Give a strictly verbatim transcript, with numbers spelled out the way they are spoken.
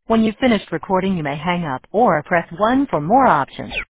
When you've finished recording, you may hang up or press one for more options.